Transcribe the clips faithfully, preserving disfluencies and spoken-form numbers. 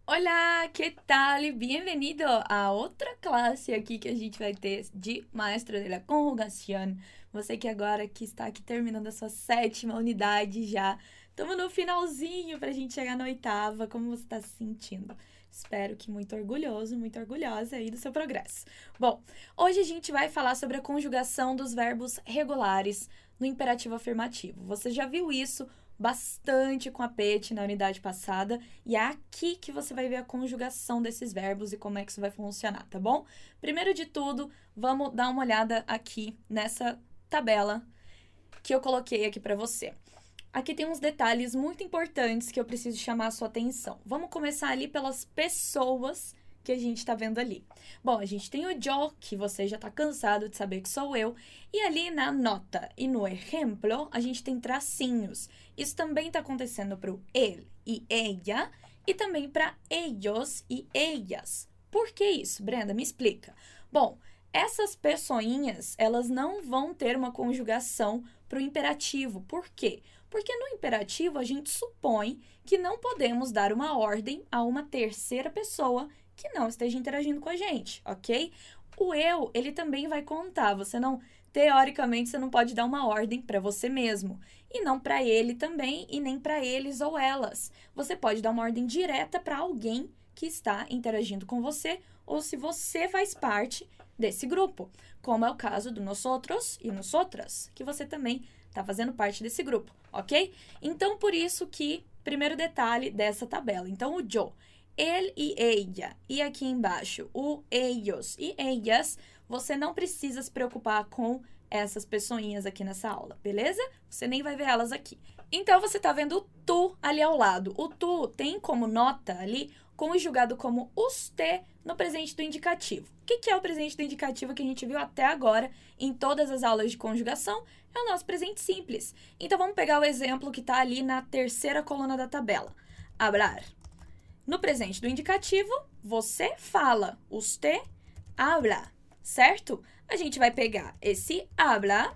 Olá, que tal? Bem-vindo a outra classe aqui que a gente vai ter de Maestro de la Conjugación. Você que agora que está aqui terminando a sua sétima unidade já. Estamos no finalzinho para a gente chegar na oitava. Como você está se sentindo? Espero que muito orgulhoso, muito orgulhosa aí do seu progresso. Bom, hoje a gente vai falar sobre a conjugação dos verbos regulares no imperativo afirmativo. Você já viu isso bastante com a Pet na unidade passada, e é aqui que você vai ver a conjugação desses verbos e como é que isso vai funcionar, tá bom? Primeiro de tudo, vamos dar uma olhada aqui nessa tabela que eu coloquei aqui para você. Aqui tem uns detalhes muito importantes que eu preciso chamar a sua atenção. Vamos começar ali pelas pessoas que a gente está vendo ali. Bom, a gente tem o yo, que você já está cansado de saber que sou eu, e ali na nota e no exemplo, a gente tem tracinhos. Isso também está acontecendo para o ele e ella, e também para ellos e ellas. Por que isso, Brenda? Me explica. Bom, essas pessoinhas, elas não vão ter uma conjugação para o imperativo. Por quê? Porque no imperativo, a gente supõe que não podemos dar uma ordem a uma terceira pessoa que não esteja interagindo com a gente, ok? O eu, ele também vai contar. Você não, teoricamente, você não pode dar uma ordem para você mesmo. E não para ele também, e nem para eles ou elas. Você pode dar uma ordem direta para alguém que está interagindo com você, ou se você faz parte desse grupo, como é o caso do nós outros e nós outras, que você também está fazendo parte desse grupo, ok? Então, por isso que, primeiro detalhe dessa tabela. Então, o yo, ele e ella, e aqui embaixo, o ellos e ellas, você não precisa se preocupar com essas pessoinhas aqui nessa aula, beleza? Você nem vai ver elas aqui. Então, você tá vendo o tu ali ao lado. O tu tem como nota ali, conjugado como usted no presente do indicativo. O que, que é o presente do indicativo que a gente viu até agora em todas as aulas de conjugação? É o nosso presente simples. Então, vamos pegar o exemplo que tá ali na terceira coluna da tabela. Hablar. No presente do indicativo, você fala, usted habla, certo? A gente vai pegar esse habla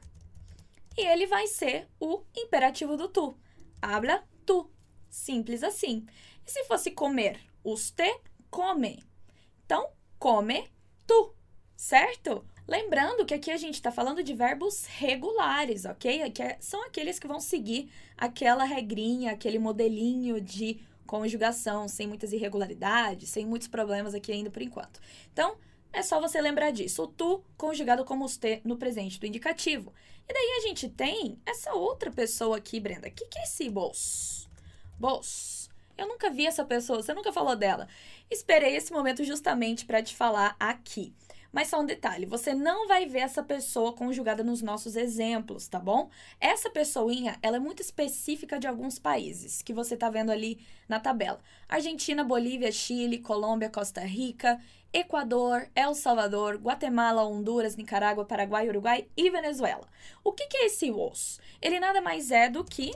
e ele vai ser o imperativo do tu. Habla tu. Simples assim. E se fosse comer? Usted come. Então, come tu, certo? Lembrando que aqui a gente está falando de verbos regulares, ok? Aqui são aqueles que vão seguir aquela regrinha, aquele modelinho de conjugação, sem muitas irregularidades, sem muitos problemas aqui ainda por enquanto. Então, é só você lembrar disso. O tu conjugado como usted no presente do indicativo. E daí a gente tem essa outra pessoa aqui, Brenda. O que, que é esse vos? Vos. Eu nunca vi essa pessoa, você nunca falou dela. Esperei esse momento justamente para te falar aqui. Mas só um detalhe, você não vai ver essa pessoa conjugada nos nossos exemplos, tá bom? Essa pessoinha, ela é muito específica de alguns países, que você tá vendo ali na tabela. Argentina, Bolívia, Chile, Colômbia, Costa Rica, Equador, El Salvador, Guatemala, Honduras, Nicarágua, Paraguai, Uruguai e Venezuela. O que, que é esse os? Ele nada mais é do que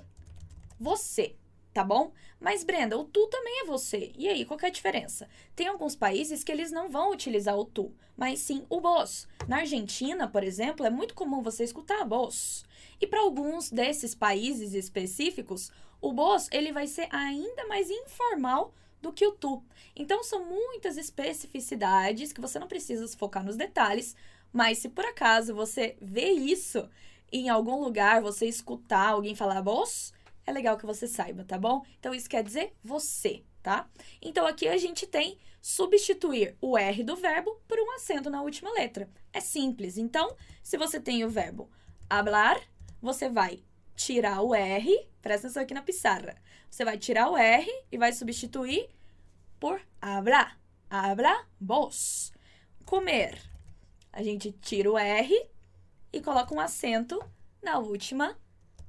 você, tá bom? Mas, Brenda, o tu também é você. E aí, qual que é a diferença? Tem alguns países que eles não vão utilizar o tu, mas sim o vos. Na Argentina, por exemplo, é muito comum você escutar vos. E para alguns desses países específicos, o vos, ele vai ser ainda mais informal do que o tu. Então, são muitas especificidades que você não precisa se focar nos detalhes, mas se por acaso você vê isso em algum lugar, você escutar alguém falar vos, é legal que você saiba, tá bom? Então, isso quer dizer você, tá? Então, aqui a gente tem substituir o R do verbo por um acento na última letra. É simples. Então, se você tem o verbo hablar, você vai tirar o R, presta atenção aqui na pizarra. Você vai tirar o R e vai substituir por hablar. Habla vos. Comer. A gente tira o R e coloca um acento na última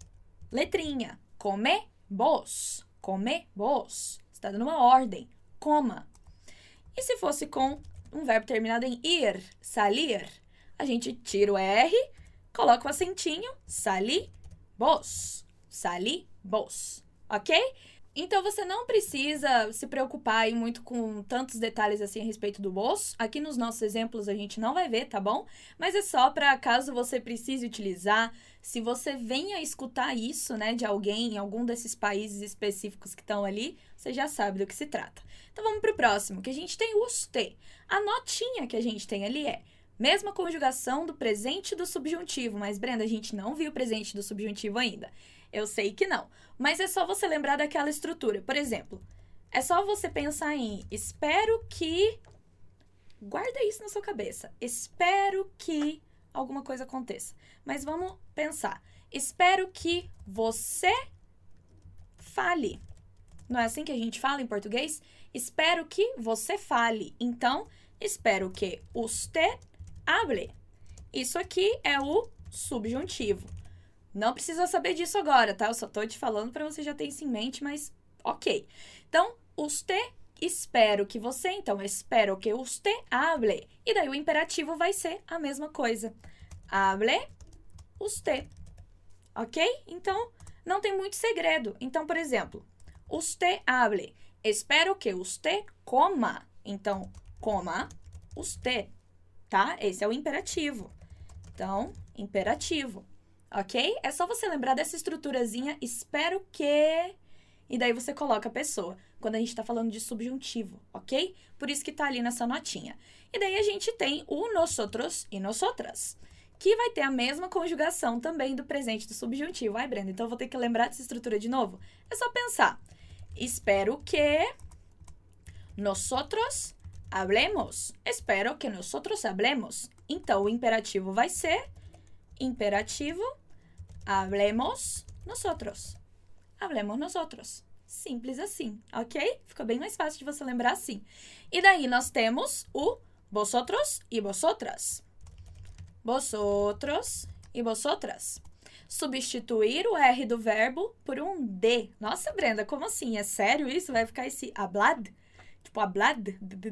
letrinha. Come vos. Come vos. Você está dando uma ordem. Coma. E se fosse com um verbo terminado em ir, salir, a gente tira o R, coloca o acentinho, sali, vos. Sali, vos. Ok? Então, você não precisa se preocupar aí muito com tantos detalhes assim a respeito do vos. Aqui nos nossos exemplos a gente não vai ver, tá bom? Mas é só para caso você precise utilizar, se você venha escutar isso, né, de alguém em algum desses países específicos que estão ali, você já sabe do que se trata. Então, vamos pro próximo, que a gente tem o usted. A notinha que a gente tem ali é mesma conjugação do presente e do subjuntivo, mas, Brenda, a gente não viu o presente do subjuntivo ainda. Eu sei que não, mas é só você lembrar daquela estrutura. Por exemplo, é só você pensar em espero que... Guarda isso na sua cabeça. Espero que alguma coisa aconteça. Mas vamos pensar. Espero que você fale. Não é assim que a gente fala em português? Espero que você fale. Então, espero que usted hable. Isso aqui é o subjuntivo. Não precisa saber disso agora, tá? Eu só tô te falando para você já ter isso em mente, mas ok. Então, usted, espero que você, então, espero que usted hable. E daí o imperativo vai ser a mesma coisa. Hable usted. Ok? Então, não tem muito segredo. Então, por exemplo, usted hable. Espero que usted coma. Então, coma usted, tá? Esse é o imperativo. Então, imperativo. Ok? É só você lembrar dessa estruturazinha, espero que... E daí você coloca a pessoa, quando a gente tá falando de subjuntivo, ok? Por isso que tá ali nessa notinha. E daí a gente tem o nosotros e nosotras, que vai ter a mesma conjugação também do presente do subjuntivo. Ai, Brenda, então eu vou ter que lembrar dessa estrutura de novo? É só pensar. Espero que nosotros hablemos. Espero que nosotros hablemos. Então, o imperativo vai ser... Imperativo, hablemos nosotros. Hablemos nosotros. Simples assim, ok? Fica bem mais fácil de você lembrar assim. E daí nós temos o vosotros e vosotras. Vosotros e vosotras. Substituir o R do verbo por um D. Nossa, Brenda, como assim? É sério isso? Vai ficar esse hablad? Tipo, hablad?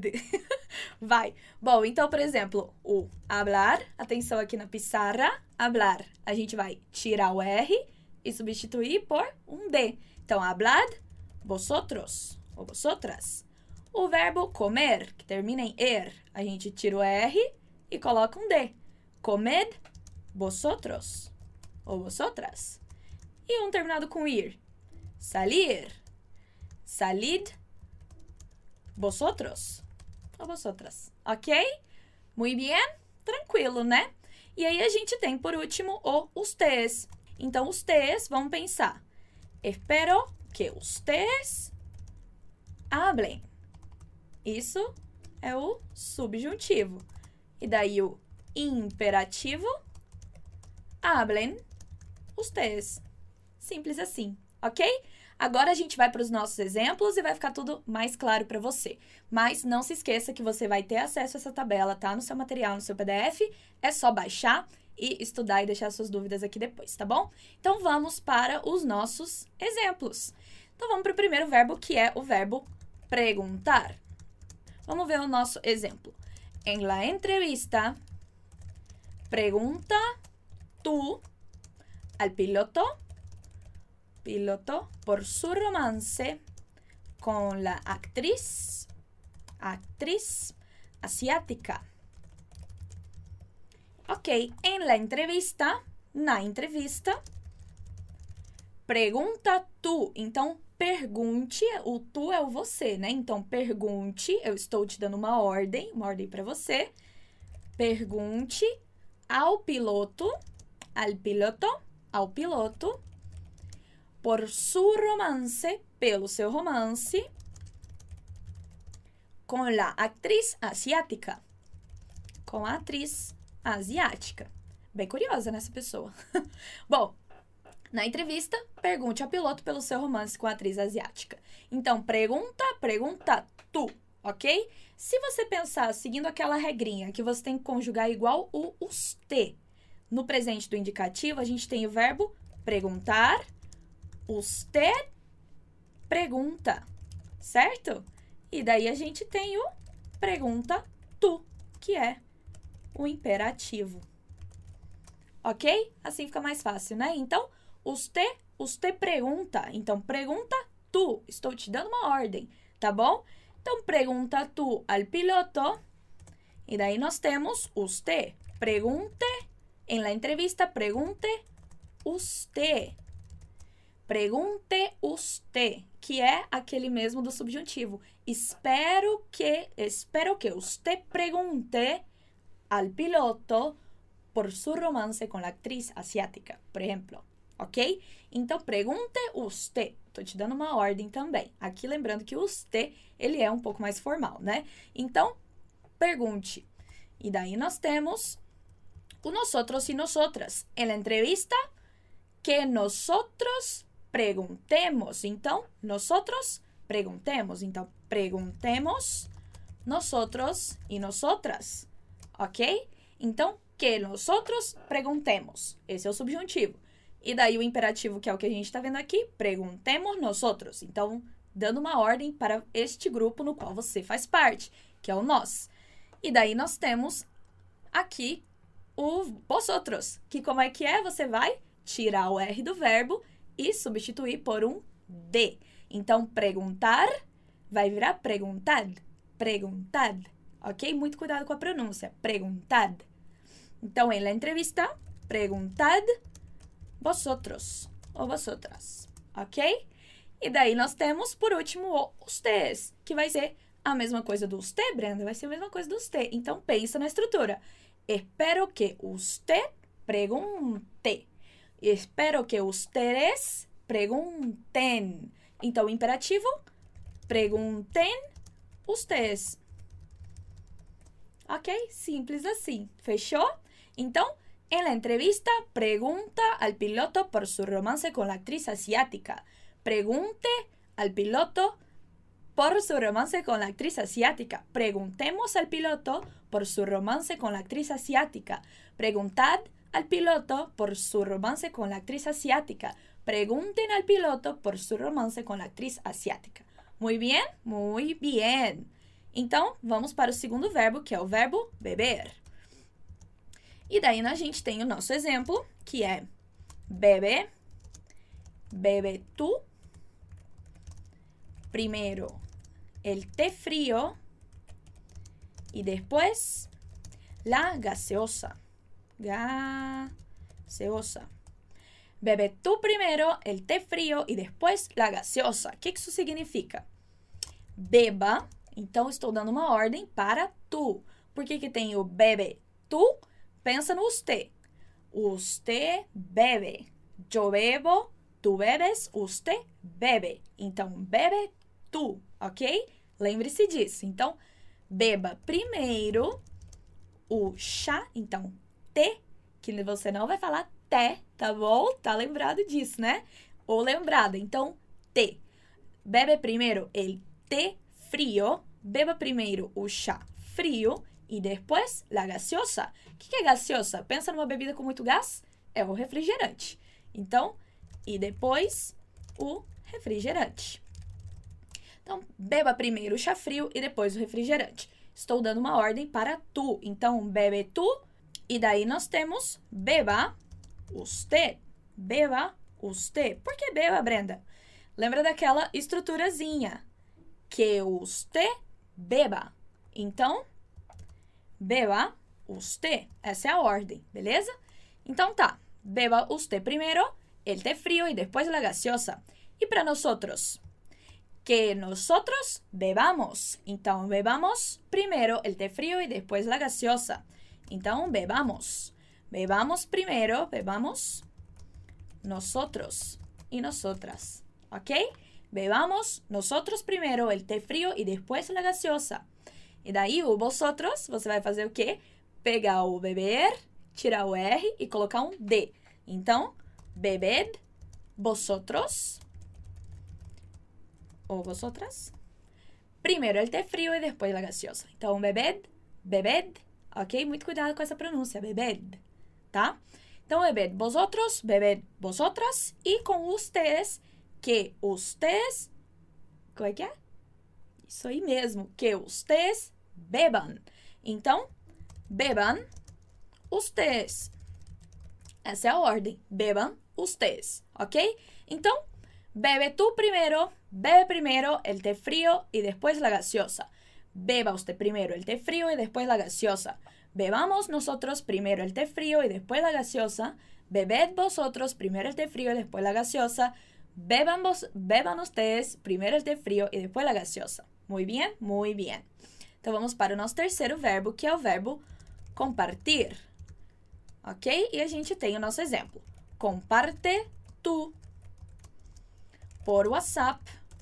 Vai. Bom, então, por exemplo, o hablar, atenção aqui na pizarra, hablar, a gente vai tirar o R e substituir por um D. Então, hablad, vosotros, ou vosotras. O verbo comer, que termina em er, a gente tira o R e coloca um D. Comed, vosotros, ou vosotras. E um terminado com ir. Salir, salid, vosotros ou vosotras, ok? Muito bem? Tranquilo, né? E aí a gente tem, por último, o ustedes. Então, ustedes, vamos pensar. Espero que ustedes hablen. Isso é o subjuntivo. E daí o imperativo, hablen ustedes. Simples assim, ok? Agora a gente vai para os nossos exemplos e vai ficar tudo mais claro para você. Mas não se esqueça que você vai ter acesso a essa tabela, tá? No seu material, no seu P D F. É só baixar e estudar e deixar suas dúvidas aqui depois, tá bom? Então, vamos para os nossos exemplos. Então, vamos para o primeiro verbo, que é o verbo preguntar. Vamos ver o nosso exemplo. En la entrevista, pregunta tú al piloto piloto por su romance con la actriz, actriz asiática. Ok, en la entrevista, na entrevista, pergunta tu. Então, pergunte, o tu é o você, né? Então, pergunte, eu estou te dando uma ordem, uma ordem para você. Pergunte ao piloto, al piloto, ao piloto, por su romance, pelo seu romance, com a atriz asiática. Com a atriz asiática. Bem curiosa, né, essa pessoa. Bom, na entrevista, pergunte ao piloto pelo seu romance com a atriz asiática. Então, pergunta, pergunta tu, ok? Se você pensar seguindo aquela regrinha que você tem que conjugar igual o usted no presente do indicativo, a gente tem o verbo perguntar, usted pergunta, certo? E daí a gente tem o pergunta tu, que é o imperativo. Ok? Assim fica mais fácil, né? Então, usted, usted pergunta. Então, pergunta tú. Estou te dando uma ordem, tá bom? Então, pergunta tú al piloto. E daí nós temos usted. Pregunte, en la entrevista, pregunte usted. Pregunte usted, que é aquele mesmo do subjuntivo. Espero que, espero que usted pregunte al piloto por su romance con la actriz asiática, por exemplo, ok? Então, pergunte usted. Tô te dando uma ordem também. Aqui, lembrando que o usted, ele é um pouco mais formal, né? Então, pergunte. E daí nós temos o nosotros y nosotras. En la entrevista, que nosotros preguntemos. Então, nosotros preguntemos. Então, preguntemos nosotros y nosotras. Ok? Então, que nosotros preguntemos. Esse é o subjuntivo. E daí o imperativo, que é o que a gente está vendo aqui, perguntemos nosotros. Então, dando uma ordem para este grupo no qual você faz parte, que é o nós. E daí nós temos aqui o vosotros, que como é que é? Você vai tirar o R do verbo e substituir por um de. Então, perguntar vai virar preguntad, preguntad, ok? Muito cuidado com a pronúncia, preguntad. Então, em la entrevista, preguntad vosotros ou vosotras, ok? E daí nós temos, por último, o ustedes, que vai ser a mesma coisa do usted, Brenda, vai ser a mesma coisa do usted. Então, pensa na estrutura. Espero que usted pregunte. Espero que ustedes pregunten. Então, imperativo, preguntem ustedes. Ok? Simples assim. Fechou? Então, en la entrevista, pregunta al piloto por su romance con la actriz asiática. Pregunte al piloto por su romance con la actriz asiática. Preguntemos al piloto por su romance con la actriz asiática. Preguntad al piloto por su romance con la actriz asiática. Pregunten al piloto por su romance con la actriz asiática. Muy bien? Muy bien. Então, vamos para o segundo verbo, que é o verbo beber. E daí a gente tem o nosso exemplo, que é bebe, bebe tú, primero el té frío y después la gaseosa. Gaseosa. Bebe tú primero el té frío y después la gaseosa. O que isso significa? Beba. Então, estou dando uma ordem para tu. Por que que tem o bebe tu? Pensa no usted. Usted bebe. Yo bebo, tu bebes, usted bebe. Então, bebe tu, ok? Lembre-se disso. Então, beba primeiro o chá. Então, té, que você não vai falar té, tá bom? Tá lembrado disso, né? Ou lembrada. Então, té. Bebe primeiro el té frío. Beba primeiro o chá frio e depois la gaseosa. O que é gaseosa? Pensa numa bebida com muito gás? É o refrigerante. Então, e depois o refrigerante. Então, beba primeiro o chá frio e depois o refrigerante. Estou dando uma ordem para tu. Então, bebe tu. E daí nós temos beba usted. Beba usted. Por que beba, Brenda? Lembra daquela estruturazinha. Que usted beba. Então, beba usted. Essa é a ordem, beleza? Então tá. Beba usted primeiro el té frío y después la gaseosa. E para nosotros, que nosotros bebamos. Então, bebamos primeiro el té frío y después la gaseosa. Então, bebamos. Bebamos primeiro, bebamos nosotros y nosotras. ¿Ok? Bebamos nosotros primero el té frío y después la gaseosa. E daí, o vosotros, você vai fazer o quê? Pegar o beber, tirar o R e colocar um D. Então, bebed, vosotros, ou vosotras. Primeiro el té frío e depois la gaseosa. Então, bebed, bebed, ok? Muito cuidado com essa pronúncia, bebed, tá? Então, bebed vosotros, bebed vosotras e com ustedes, que ustedes, como é que é? Isso aí mesmo, que ustedes beban. Então, beban ustedes. Essa é a ordem, beban ustedes, ok? Então, Bebe tú primero, bebe primero el té frío y después la gaseosa. Beba usted primero el té frío y después la gaseosa. Bebamos nosotros primero el té frío y después la gaseosa. Bebed vosotros primero el té frío y después la gaseosa. Beban, vos, beban ustedes primero el té frío e depois a gaseosa. Muito bem? Muito bem. Então, vamos para o nosso terceiro verbo, que é o verbo compartir. Ok? E a gente tem o nosso exemplo. Comparte tu por WhatsApp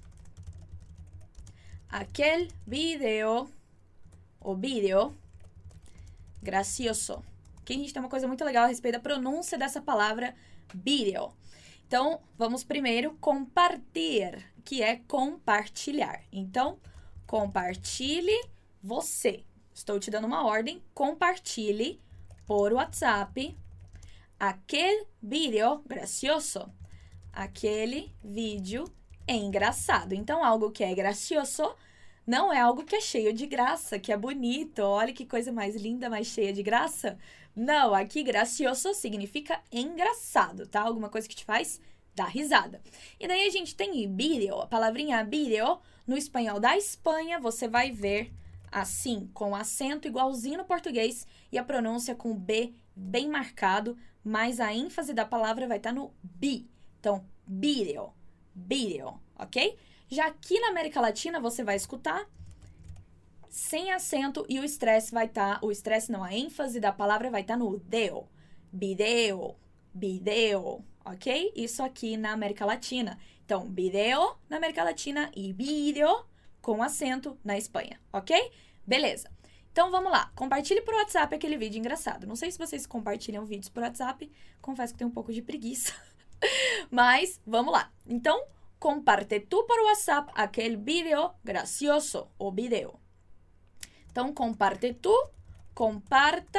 aquel video, o vídeo gracioso. Aqui a gente tem uma coisa muito legal a respeito da pronúncia dessa palavra vídeo. Então, vamos primeiro compartilhar, que é compartilhar. Então, compartilhe você. Estou te dando uma ordem. Compartilhe por WhatsApp aquele vídeo gracioso. Aquele vídeo engraçado. Então, algo que é gracioso não é algo que é cheio de graça, que é bonito. Olha que coisa mais linda, mais cheia de graça. Não, aqui gracioso significa engraçado, tá? Alguma coisa que te faz dar risada. E daí a gente tem vídeo, a palavrinha vídeo, no espanhol da Espanha, você vai ver assim, com acento igualzinho no português e a pronúncia com B bem marcado, mas a ênfase da palavra vai estar no bi. Então, vídeo, vídeo, ok? Já aqui na América Latina, você vai escutar sem acento e o estresse vai estar, o estresse não, a ênfase da palavra vai estar no deo, video, video, ok? Isso aqui na América Latina. Então, video na América Latina e vídeo com acento na Espanha, ok? Beleza. Então, vamos lá. Compartilhe por WhatsApp aquele vídeo engraçado. Não sei se vocês compartilham vídeos por WhatsApp, confesso que tenho um pouco de preguiça, mas vamos lá. Então, comparte tu por WhatsApp aquele vídeo gracioso, o vídeo. Então, comparte tu, comparta,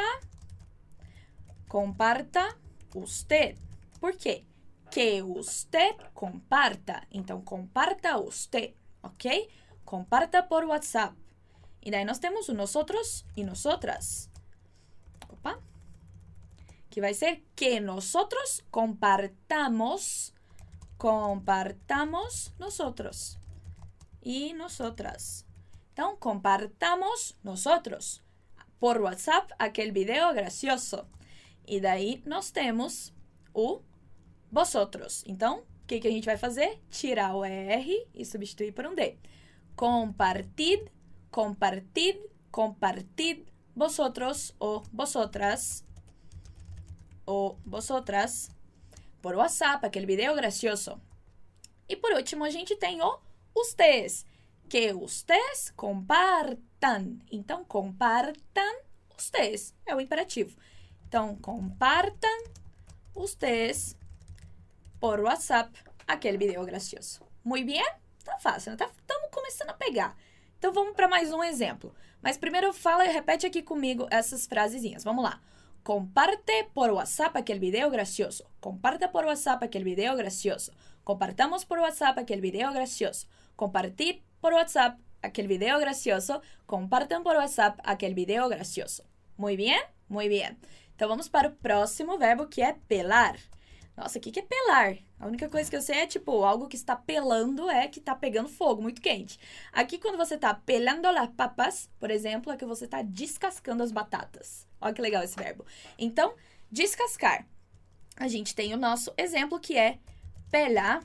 comparta usted. Por quê? Que usted comparta. Então, comparta usted, ok? Comparta por WhatsApp. E daí nós temos o nosotros e nosotras. Opa. Que vai ser que nosotros compartamos, compartamos nosotros e nosotras. Então, compartamos nosotros por WhatsApp aquele vídeo gracioso. E daí nós temos o vosotros. Então, o que, que a gente vai fazer? Tirar o R e substituir por um D. Compartid, compartid, compartid vosotros ou vosotras ou vosotras por WhatsApp aquele vídeo gracioso. E por último, a gente tem o ustedes. Que ustedes compartam. Então, compartam ustedes. É o imperativo. Então, compartam ustedes por WhatsApp aquele vídeo gracioso. Muito bem? Tá fácil, né? Estamos começando a pegar. Então, vamos para mais um exemplo. Mas primeiro, fala e repete aqui comigo essas frasezinhas. Vamos lá. Comparte por WhatsApp aquele vídeo gracioso. Comparta por WhatsApp aquele vídeo gracioso. Compartamos por WhatsApp aquele vídeo gracioso. Compartir por WhatsApp aquele vídeo gracioso. Compartam por WhatsApp aquele vídeo gracioso. Muito bem? Muito bem. Então, vamos para o próximo verbo, que é pelar. Nossa, o que, que é pelar? A única coisa que eu sei é, tipo, algo que está pelando é que está pegando fogo, muito quente. Aqui, quando você está pelando las papas, por exemplo, é que você está descascando as batatas. Olha que legal esse verbo. Então, descascar. A gente tem o nosso exemplo, que é pela,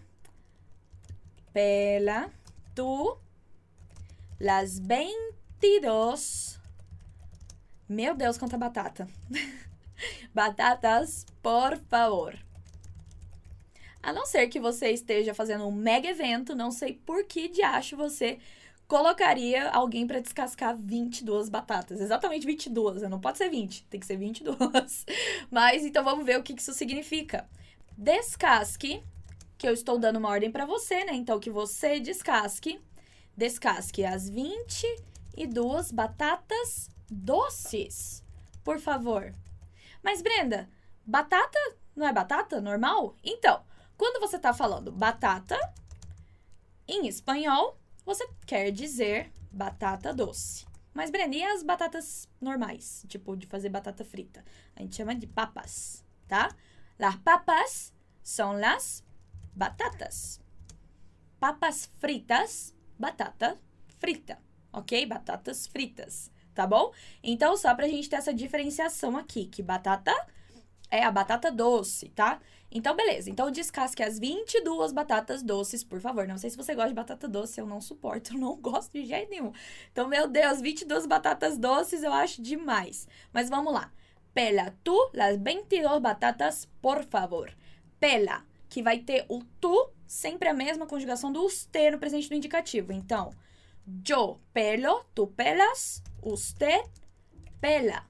pela tu las veintidós. Meu Deus, quanta batata. Batatas, por favor. A não ser que você esteja fazendo um mega evento, não sei por que de acho você colocaria alguém para descascar vinte e duas batatas. Exatamente vinte e duas, não pode ser vinte, tem que ser vinte e duas. Mas então vamos ver o que isso significa. Descasque, que eu estou dando uma ordem para você, né? Então que você descasque, descasque as vinte e duas batatas doces, por favor. Mas Brenda, batata não é batata normal? Então, quando você está falando batata, em espanhol, você quer dizer batata doce. Mas, Brenda, e as batatas normais? Tipo, de fazer batata frita? A gente chama de papas, tá? Las papas são las batatas. papas fritas, batata frita, ok? Batatas fritas, tá bom? Então, só pra gente ter essa diferenciação aqui, que batata é a batata doce, tá? Então, beleza. Então, descasque as vinte e duas batatas doces, por favor. Não sei se você gosta de batata doce, eu não suporto, eu não gosto de jeito nenhum. Então, meu Deus, vinte e duas batatas doces eu acho demais. Mas vamos lá. Pela tu las veintidós batatas, por favor. Pela, que vai ter o tu, sempre a mesma conjugação do usted no presente do indicativo. Então, yo pelo, tu pelas, usted pela.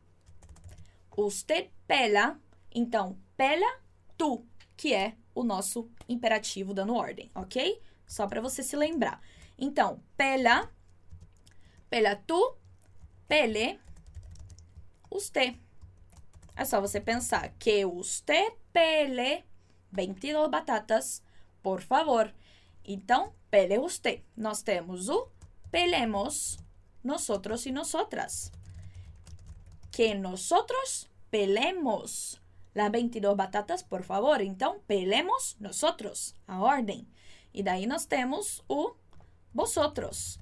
Usted pela, então, pela tu, que é o nosso imperativo dando ordem, ok? Só para você se lembrar. Então, pela, pela tu, pele, usted. É só você pensar que usted pele veintidós batatas, por favor. Então, pele usted. Nós temos o pelemos, nosotros y nosotras. Que nosotros pelemos las veintidós batatas, por favor. Então, pelemos nosotros, a ordem. E daí nós temos o vosotros.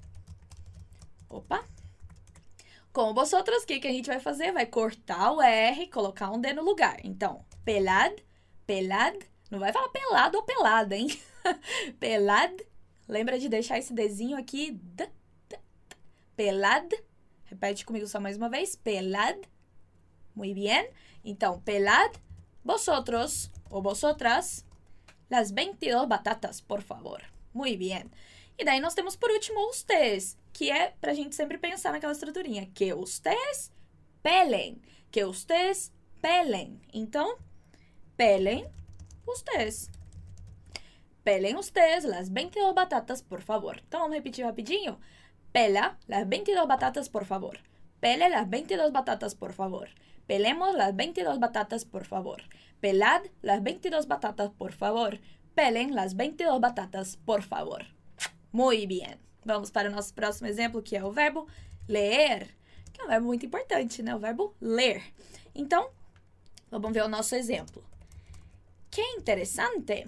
Opa! Com o vosotros, o que, que a gente vai fazer? Vai cortar o R, colocar um D no lugar. Então, pelad, pelad. Não vai falar pelado ou pelada, hein? Pelad. Lembra de deixar esse Dzinho aqui. D, d, d. Pelad. Repete comigo só mais uma vez. Pelad. Muy bien. Então, pelad, vosotros o vosotras, las veintidós batatas, por favor. Muy bien. E daí nós temos por último ustedes, que é pra gente sempre pensar naquela estruturinha. Que ustedes pelen. Que ustedes pelen. Então, pelen ustedes. Pelen ustedes las veintidós batatas, por favor. Então, vamos repetir rapidinho. Pela las veintidós batatas, por favor. Pele las veintidós batatas, por favor. Pelemos las veintidós batatas, por favor. Pelad las veintidós batatas, por favor. Pelen las veintidós batatas, por favor. Muy bien. Vamos para o nosso próximo exemplo, que é o verbo ler, que é um verbo muito importante, né? O verbo ler. Então, vamos ver o nosso exemplo. Que interessante.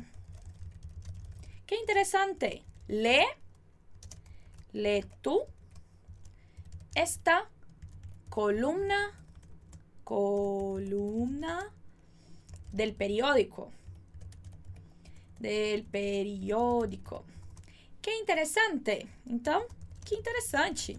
Que interessante. Lee, lee tú esta columna columna del periódico. Del periódico. Que interessante. Então, que interessante.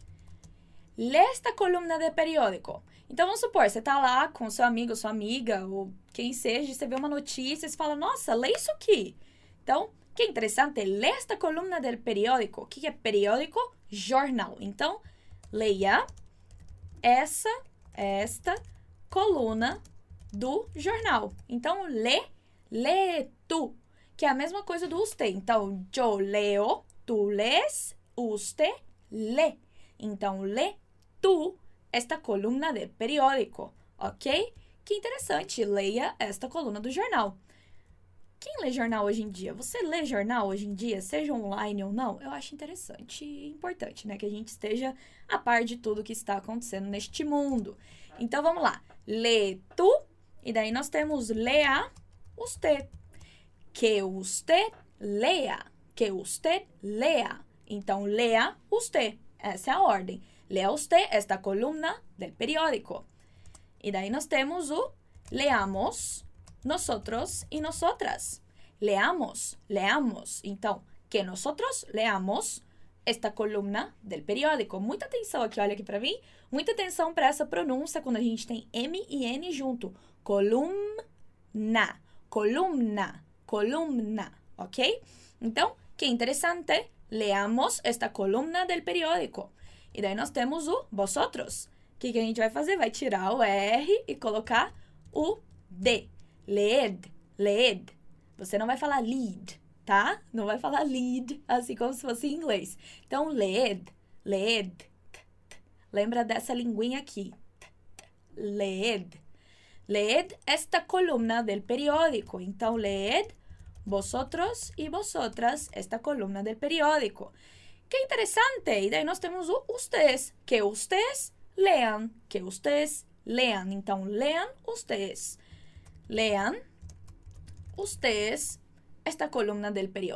Lê esta coluna de periódico. Então, vamos supor, você tá lá com seu amigo, sua amiga, ou quem seja, você vê uma notícia e você fala, nossa, lê isso aqui. Então, que interessante. Lê esta coluna del periódico. O que é periódico? Jornal. Então, leia essa esta coluna do jornal. Então, lê, lê tu, que é a mesma coisa do usted. Então, yo leo, tu lees, usted lê. Então, lê tu esta coluna de periódico, ok? Que interessante, leia esta coluna do jornal. Quem lê jornal hoje em dia? Você lê jornal hoje em dia, seja online ou não? Eu acho interessante e importante, né? Que a gente esteja a par de tudo que está acontecendo neste mundo. Então, vamos lá. Lê tu, e daí nós temos lea usted. Que usted lea. Que usted lea. Então, lea usted. Essa é a ordem. Lea usted esta columna del periódico. E daí nós temos o leamos nosotros y nosotras. Leamos, leamos. Então, que nosotros leamos esta columna del periódico. Muita atenção aqui, olha aqui para mim. Muita atenção para essa pronúncia quando a gente tem M e N junto. Columna, columna, columna, ok? Então, que interessante. Leamos esta columna del periódico. E daí nós temos o vosotros. O que, que a gente vai fazer? Vai tirar o R e colocar o D. Leed, leed. Você não vai falar lead, tá? Não vai falar lead, assim como se fosse em inglês. Então, leed, leed. Lembra dessa linguinha aqui. Leed. Leed esta columna del periódico. Então, leed vosotros y vosotras esta columna del periódico. Que interessante. E daí nós temos o ustedes. Que ustedes leam. Que ustedes leam. Então, leam ustedes. Lean ustedes esta columna del periódico.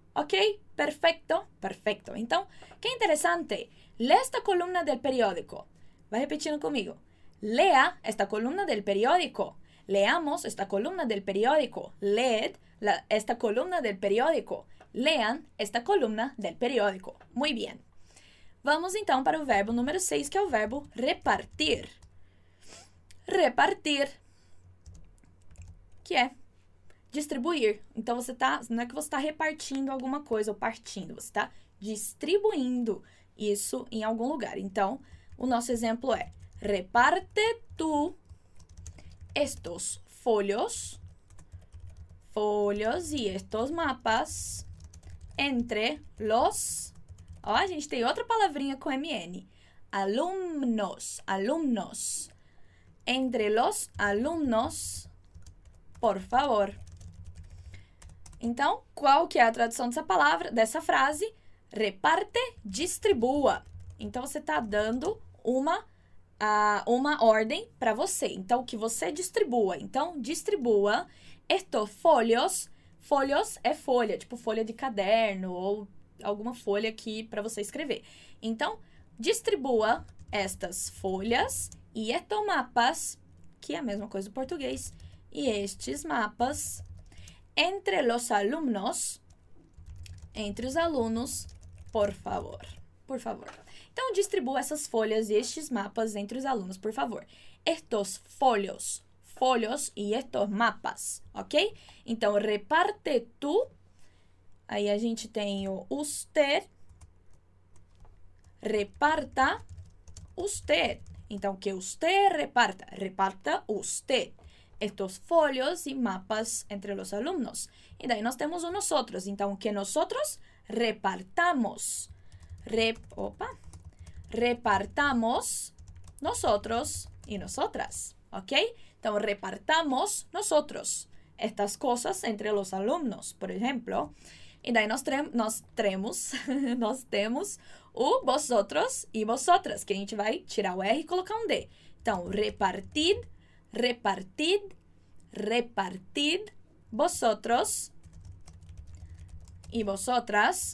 Ok? Perfecto? Perfecto. Então, que interessante. Lê esta coluna del periódico. Vai repetindo comigo. Lea esta columna del periódico. Leamos esta columna del periódico. Leed la, esta columna del periódico. Lean esta columna del periódico. Muy bien. Vamos então para o verbo número seis, que é o verbo repartir. Repartir, que é distribuir. Então, você tá, não é que você está repartindo alguma coisa ou partindo, você está distribuindo isso em algum lugar. Então, o nosso exemplo é: reparte tú estos folios, folios y estos mapas entre los... Ó, a gente tem outra palavrinha com M N. Alumnos, alumnos. Entre los alumnos, por favor. Então, qual que é a tradução dessa palavra, dessa frase? Reparte, distribua. Então, você está dando uma, uh, uma ordem para você. Então, que você distribua. Então, distribua estos folios. Folios é folha, tipo folha de caderno ou alguma folha aqui para você escrever. Então, distribua estas folhas e estos mapas, que é a mesma coisa do português, e estes mapas entre los alumnos, entre os alunos, por favor. Por favor. Então, distribua essas folhas e estes mapas entre os alunos, por favor. Estos folios, folios e estos mapas, ok? Então, reparte tú. Aí a gente tem o usted. Reparta usted. Então, que usted reparta. Reparta usted estos folios e mapas entre los alumnos. E daí nós temos o nosotros. Então, que nosotros repartamos. Rep, opa. Repartamos nosotros e nosotras. Ok? Então, repartamos nosotros estas cosas entre los alumnos, por exemplo. E daí nós, nós, tremos, nós temos o vosotros e vosotras, que a gente vai tirar o R e colocar um D. Então, repartid, repartid, repartid, vosotros e vosotras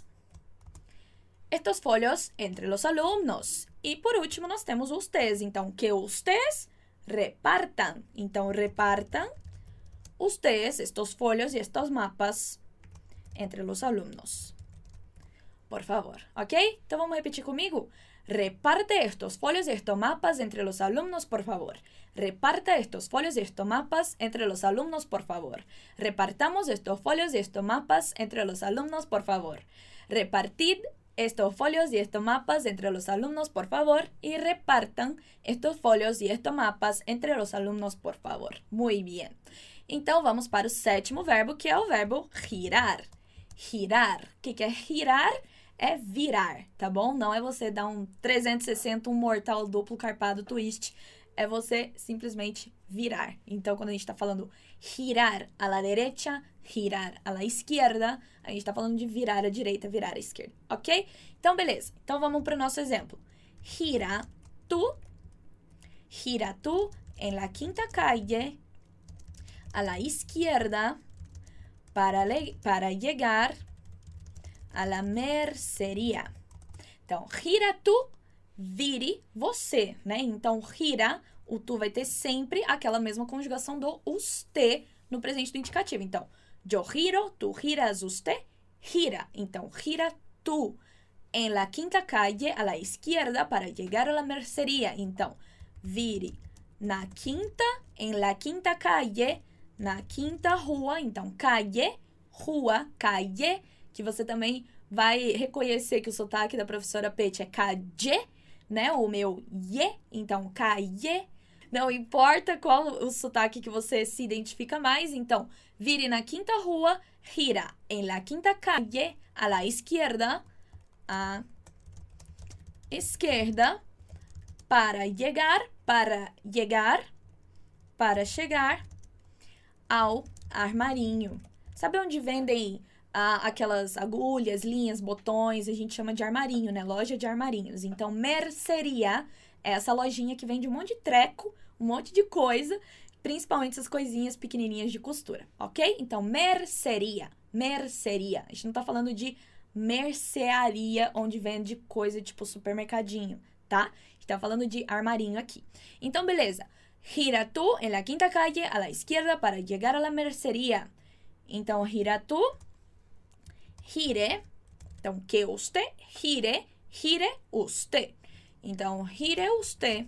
estos folios entre los alumnos. E por último, nós temos os ustedes. Então, que ustedes repartam. Então, repartam ustedes estos folios e estos mapas entre los alumnos. Por favor, ok? Então, vamos repetir comigo? Reparte estos folios y estos mapas entre los alumnos, por favor. Reparta estos folios y estos mapas entre los alumnos, por favor. Repartamos estos folios y estos mapas entre los alumnos, por favor. Repartid estos folios y estos mapas entre los alumnos, por favor. Y repartan estos folios y estos mapas entre los alumnos, por favor. Muy bien. Então, vamos para o sétimo verbo, que é o verbo girar. Girar. O que, que é girar? É virar, tá bom? Não é você dar um trezentos e sessenta, um mortal duplo carpado twist. É você simplesmente virar. Então, quando a gente está falando girar a la derecha, girar a la izquierda, a gente está falando de virar à direita, virar à esquerda, ok? Então, beleza. Então, vamos para o nosso exemplo. Gira tú, gira tú en la quinta calle a la izquierda para, para llegar a la mercería. Então, gira tu, vire você, né? Então, gira, o tu vai ter sempre aquela mesma conjugação do usted no presente do indicativo. Então, yo giro, tu giras, usted gira. Então, gira tu en la quinta calle a la izquierda para llegar a la mercería. Então, vire na quinta, en la quinta calle, na quinta rua. Então, calle, rua, calle, que você também vai reconhecer que o sotaque da professora Pete é calle, né? O meu ye, então calle. Não importa qual o sotaque que você se identifica mais, então vire na quinta rua, gira en la quinta calle a la izquierda, a esquerda, para llegar, para llegar, para chegar ao armarinho. Sabe onde vendem ah, aquelas agulhas, linhas, botões? A gente chama de armarinho, né? Loja de armarinhos. Então, merceria é essa lojinha que vende um monte de treco, um monte de coisa, principalmente essas coisinhas pequenininhas de costura, ok? Então, merceria, merceria. A gente não tá falando de mercearia, onde vende coisa tipo supermercadinho, tá? A gente tá falando de armarinho aqui. Então, beleza. Gira tú en la quinta calle a la izquierda para llegar a la mercería. Então, gira tú, gire. Então, que usted, gire, gire usted. Então, gire usted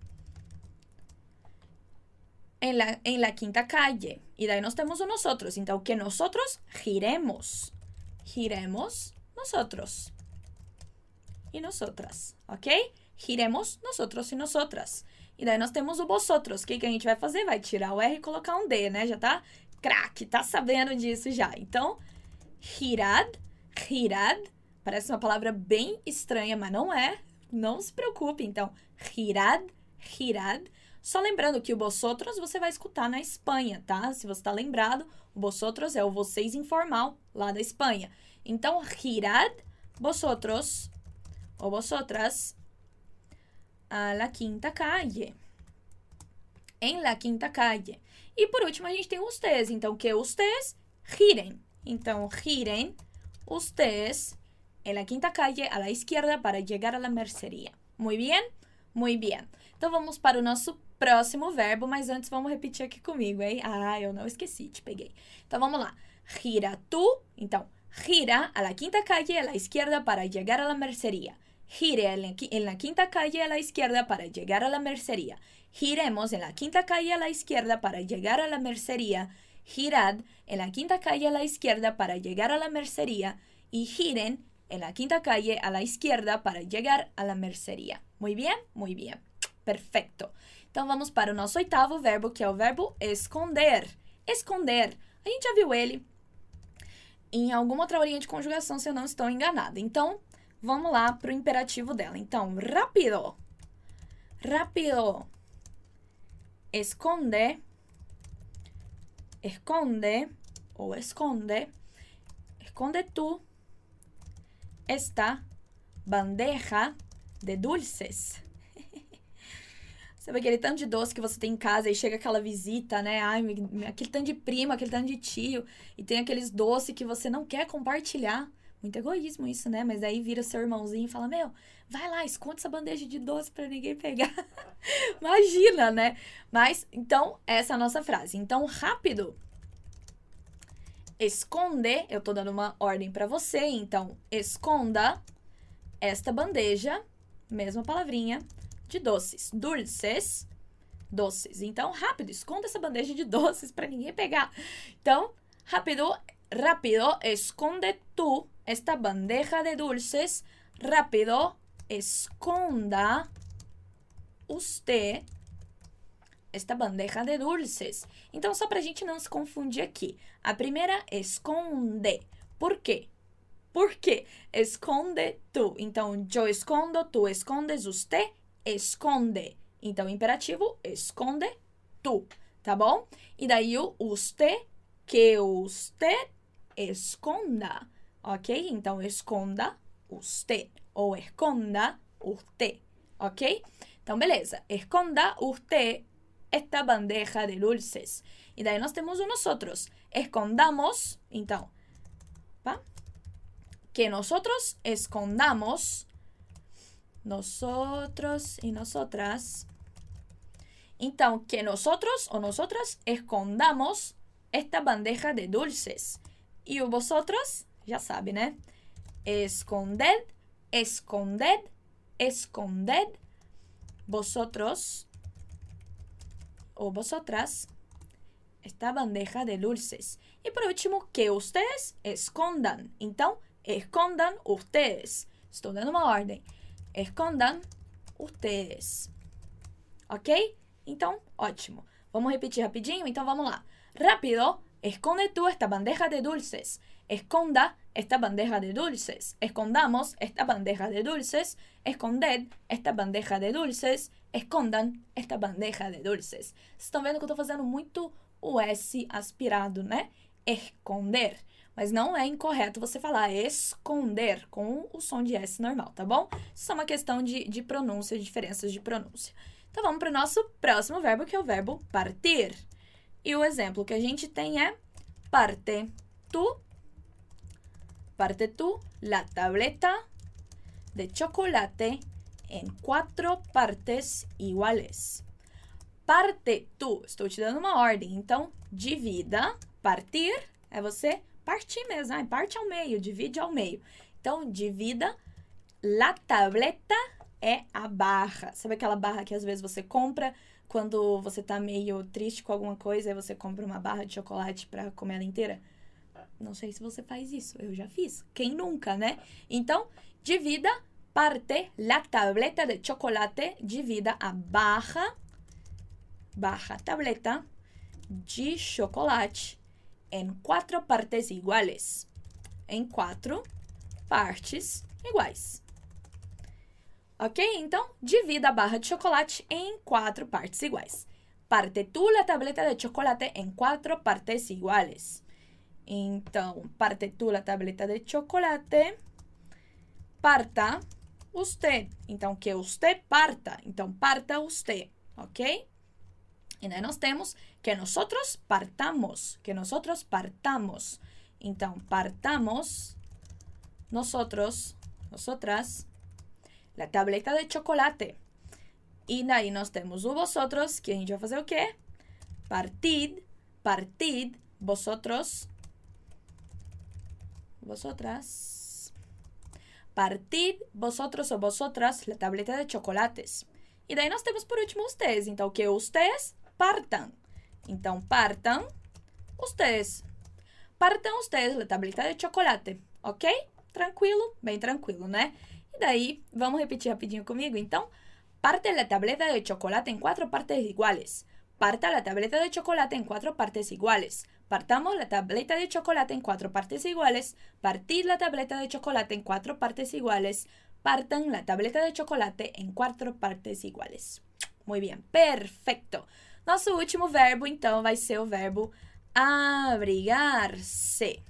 en la, en la quinta calle. E daí nós temos o nosotros. Então, que nosotros giremos. Giremos nosotros. E nosotras, ok? Giremos nosotros e nosotras. E daí nós temos o vosotros. O que, que a gente vai fazer? Vai tirar o R e colocar um D, né? Já tá craque, tá sabendo disso já. Então, girad, girad. Parece uma palavra bem estranha, mas não é. Não se preocupe. Então, girad, girad. Só lembrando que o vosotros você vai escutar na Espanha, tá? Se você tá lembrado, o vosotros é o vocês informal lá da Espanha. Então, girad vosotros ou vosotras a la quinta calle. En la quinta calle. E por último, a gente tem ustedes. Então, que ustedes giren. Então, giren ustedes en la quinta calle a la izquierda para llegar a la mercería. Muy bien? Muy bien. Então, vamos para o nosso próximo verbo, mas antes vamos repetir aqui comigo, hein? Ah, eu não esqueci, te peguei. Então, vamos lá. Gira tú. Então, gira a la quinta calle a la izquierda para llegar a la mercería. Gire en la quinta calle a la izquierda para llegar a la mercería. Giremos en la quinta calle a la izquierda para llegar a la mercería. Girad en la quinta calle a la izquierda para llegar a la mercería. Y giren en la quinta calle a la izquierda para llegar a la mercería. Muy bien? Muy bien. Perfeito. Então, vamos para o nosso oitavo verbo, que é o verbo esconder. Esconder. A gente já viu ele em alguma outra aulinha de conjugação, se eu não estou enganada. Então, vamos lá para o imperativo dela. Então, rápido. Rápido. Esconde. Esconde. Ou esconde. Esconde tú esta bandeja de dulces. Sabe aquele tanto de doce que você tem em casa e chega aquela visita, né? Ai, aquele tanto de primo, aquele tanto de tio. E tem aqueles doces que você não quer compartilhar. Muito egoísmo isso, né? Mas aí vira seu irmãozinho e fala, meu, vai lá, esconde essa bandeja de doce pra ninguém pegar. Imagina, né? Mas, então, essa é a nossa frase. Então, rápido. Esconde, eu tô dando uma ordem pra você. Então, esconda esta bandeja, mesma palavrinha, de doces. Dulces, doces. Então, rápido, esconda essa bandeja de doces pra ninguém pegar. Então, rápido, rápido, esconde tú esta bandeja de dulces. Rápido, esconda usted esta bandeja de dulces. Então, só pra gente não se confundir aqui. A primeira, esconde. Por quê? Por quê? Esconde tú. Então, yo escondo, tú escondes, usted esconde. Então, imperativo, esconde tú, tá bom? E daí o usted, que usted esconda, ok? Então, esconda usted ou esconda usted, ok? Então, beleza. Esconda usted esta bandeja de dulces. E daí nós temos o nosotros. Escondamos, então, tá? Que nosotros escondamos. Nosotros y nosotras. Então, que nosotros o nosotras escondamos esta bandeja de dulces. E o vosotros, já sabe, né? Esconded, esconded, esconded. Vosotros o vosotras esta bandeja de dulces. E por último, que ustedes escondan. Então, escondan ustedes. Estou dando uma ordem. Escondan ustedes. Ok? Então, ótimo. Vamos repetir rapidinho? Então, vamos lá. Rápido, esconde tú esta bandeja de dulces. Esconda esta bandeja de dulces. Escondamos esta bandeja de dulces. Esconded esta bandeja de dulces. Escondan esta bandeja de dulces. Vocês estão vendo que eu tô fazendo muito o S aspirado, né? Esconder. Mas não é incorreto você falar esconder com o som de S normal, tá bom? Isso é uma questão de, de pronúncia, de diferenças de pronúncia. Então, vamos para o nosso próximo verbo, que é o verbo partir. E o exemplo que a gente tem é parte tu parte tú la tableta de chocolate em quatro partes iguales. Parte tú. Estou te dando uma ordem. Então, divida. Partir é você partir mesmo. Ah, parte ao meio, divide ao meio. Então, divida. La tableta é a barra. Sabe aquela barra que às vezes você compra quando você tá meio triste com alguma coisa e você compra uma barra de chocolate pra comer ela inteira? Não sei se você faz isso. Eu já fiz. Quem nunca, né? Então, divida. Parte la tableta de chocolate, divida a barra, barra tableta de chocolate em quatro partes iguais. Em quatro partes iguais. Ok? Então, divida a barra de chocolate em quatro partes iguais. Parte tú la tableta de chocolate em quatro partes iguais. Então, parte tú la tableta de chocolate, parta usted. Então, que usted parta. Então, parta usted, ok? E daí nós temos que nosotros partamos. Que nosotros partamos. Então, partamos nosotros, nosotras, la tableta de chocolate. E daí nós temos o vosotros, que a gente vai fazer o quê? Partid, partid, vosotros, vosotras. Partid vosotros ou vosotras la tableta de chocolates. E daí nós temos por último ustedes. Então, que ustedes partam. Então, partam ustedes. Partam ustedes la tableta de chocolate. Ok? Tranquilo? Bem tranquilo, né? E daí, vamos repetir rapidinho comigo? Então, parte la tableta de chocolate en cuatro partes iguales. Parta la tableta de chocolate en cuatro partes iguales. Partamos la tableta de chocolate en cuatro partes iguales. Partid la tableta de chocolate en cuatro partes iguales. Partan la tableta de chocolate en cuatro partes iguales. Muy bien, perfecto. Nosso último verbo, então, vai ser o verbo abrigar-se.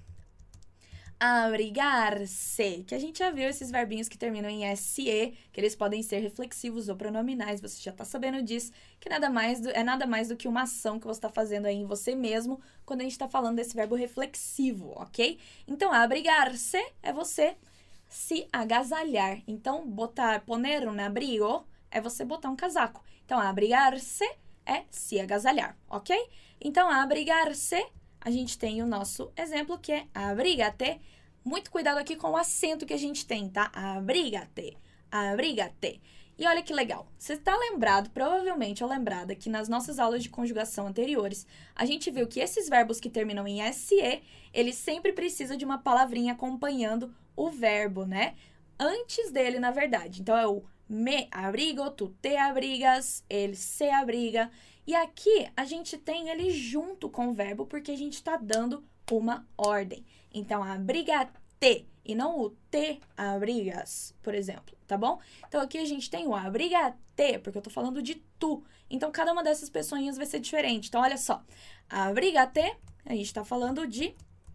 Abrigar-se, que a gente já viu esses verbinhos que terminam em se, que eles podem ser reflexivos ou pronominais, você já tá sabendo disso, que nada mais do, é nada mais do que uma ação que você está fazendo aí em você mesmo, quando a gente está falando desse verbo reflexivo, ok? Então, abrigar-se é você se agasalhar. Então, botar, poner um abrigo é você botar um casaco. Então, abrigar-se é se agasalhar, ok? Então, abrigar-se, a gente tem o nosso exemplo, que é abriga-te. Muito cuidado aqui com o acento que a gente tem, tá? Abriga-te, abriga-te. E olha que legal, você está lembrado, provavelmente ou lembrada, que nas nossas aulas de conjugação anteriores, a gente viu que esses verbos que terminam em se, eles sempre precisam de uma palavrinha acompanhando o verbo, né? Antes dele, na verdade. Então, é o me abrigo, tu te abrigas, ele se abriga. E aqui, a gente tem ele junto com o verbo, porque a gente está dando uma ordem. Então, abriga-te, e não o te abrigas, por exemplo, tá bom? Então, aqui a gente tem o abriga-te, porque eu tô falando de tu. Então, cada uma dessas pessoinhas vai ser diferente. Então, olha só. Abriga-te, a gente tá falando de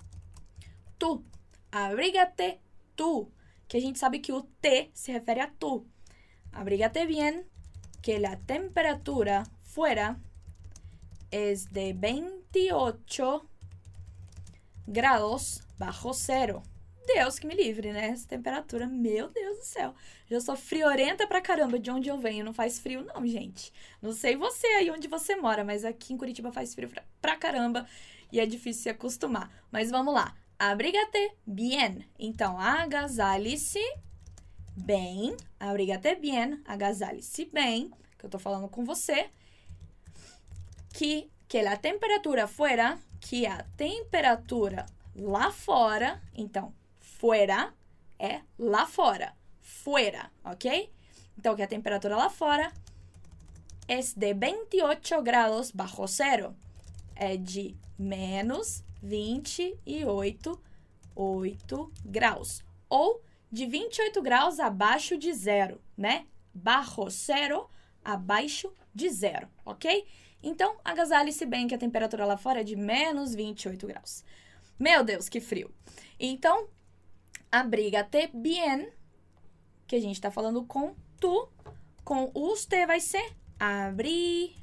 tu. Abriga-te, tu. Que a gente sabe que o te se refere a tu. Abrígate bien, que la temperatura fuera es de veintiocho grados bajo cero. Deus que me livre, né? Essa temperatura, meu Deus do céu. Já sou friorenta pra caramba. De onde eu venho não faz frio não, gente. Não sei você aí onde você mora, mas aqui em Curitiba faz frio pra, pra caramba e é difícil se acostumar. Mas vamos lá. Abrígate bien. Então, agasalhe-se bem. Abrígate bien. Agasalhe-se bem. Que eu tô falando com você. Que, que a temperatura fuera, que a temperatura lá fora, então, fuera é lá fora, fuera, ok? Então, que a temperatura lá fora é de veintiocho grados bajo cero, é de menos vinte e oito, oito graus, ou de vinte e oito graus abaixo de zero, né? Bajo zero, abaixo de zero, ok? Então, agasalhe-se bem que a temperatura lá fora é de menos vinte e oito graus. Meu Deus, que frio. Então, abrígate bien, que a gente tá falando com tu, com usted vai ser abri,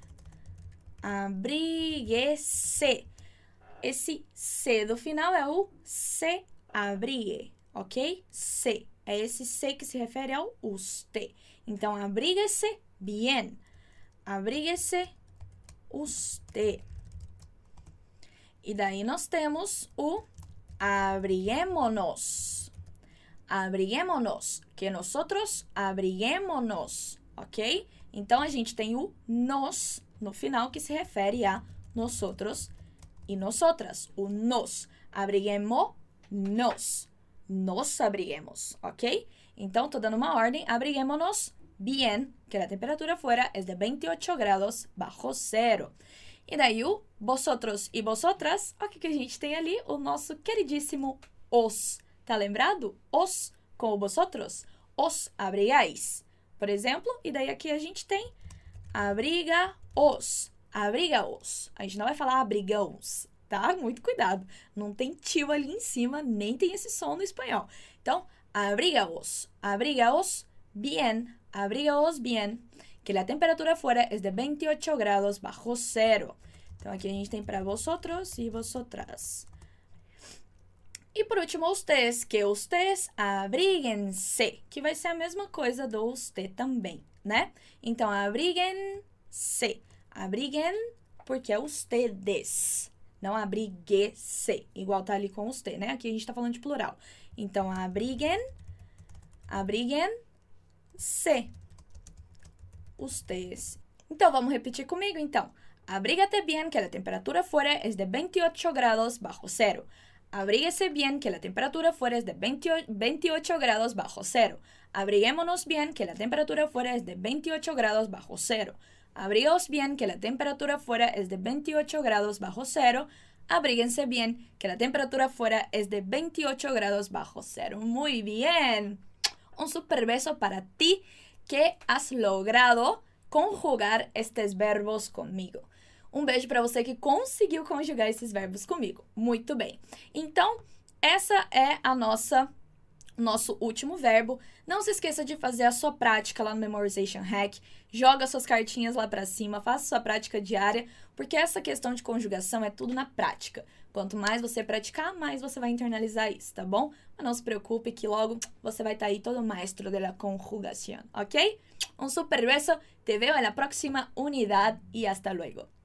abrigue-se. Esse se do final é o se abrigue, ok? Se. É esse se que se refere ao usted. Então, abríguese bien. Abríguese usted. E daí nós temos o abriguémonos. Abriguémonos. Que nosotros abriguémonos, ok? Então, a gente tem o nos no final que se refere a nosotros e nosotras. O nos. Abriguémonos. Nos abriguemos, ok? Então, tô dando uma ordem. Abriguémonos bien, que a temperatura fuera es de veintiocho grados bajo cero. E daí o vosotros e vosotras, o que, que a gente tem ali? O nosso queridíssimo os. Tá lembrado? Os com o vosotros. Os abrigais. Por exemplo, e daí aqui a gente tem abriga-os. Abriga-os. A gente não vai falar abrigão-os, tá? Muito cuidado. Não tem tio ali em cima, nem tem esse som no espanhol. Então, abriga-os. Abriga-os bien. Abriga-os bien. Que a temperatura fuera es de veintiocho grados bajo cero. Então, aqui a gente tem para vosotros e vosotras. E por último, ustedes, que ustedes abríguense, que vai ser a mesma coisa do usted também, né? Então, abríguense. Abriguem, porque é ustedes. Não abrigue-se, igual tá ali com usted, né? Aqui a gente tá falando de plural. Então, abriguem, abriguem-se. Ustedes. Então, vamos repetir comigo, então. Abrígate bien, que a temperatura fuera es de veintiocho grados bajo cero. Abríguese bien, que la temperatura fuera es de veintiocho grados bajo cero. Abriguémonos bien, que la temperatura fuera es de veintiocho grados bajo cero. Abrigaos bien, que la temperatura fuera es de veintiocho grados bajo cero. Abríguense bien, que la temperatura fuera es de veintiocho grados bajo cero. Muy bien. Un super beso para ti que has logrado conjugar estes verbos comigo. Um beijo para você que conseguiu conjugar esses verbos comigo. Muito bem. Então, essa é a nossa nosso último verbo. Não se esqueça de fazer a sua prática lá no Memorization Hack. Joga suas cartinhas lá para cima, faça sua prática diária, porque essa questão de conjugação é tudo na prática. Quanto mais você praticar, mais você vai internalizar isso, tá bom? Mas não se preocupe que logo você vai estar aí todo maestro de la conjugación, ¿ok? Un super beso, te veo en la próxima unidad y hasta luego.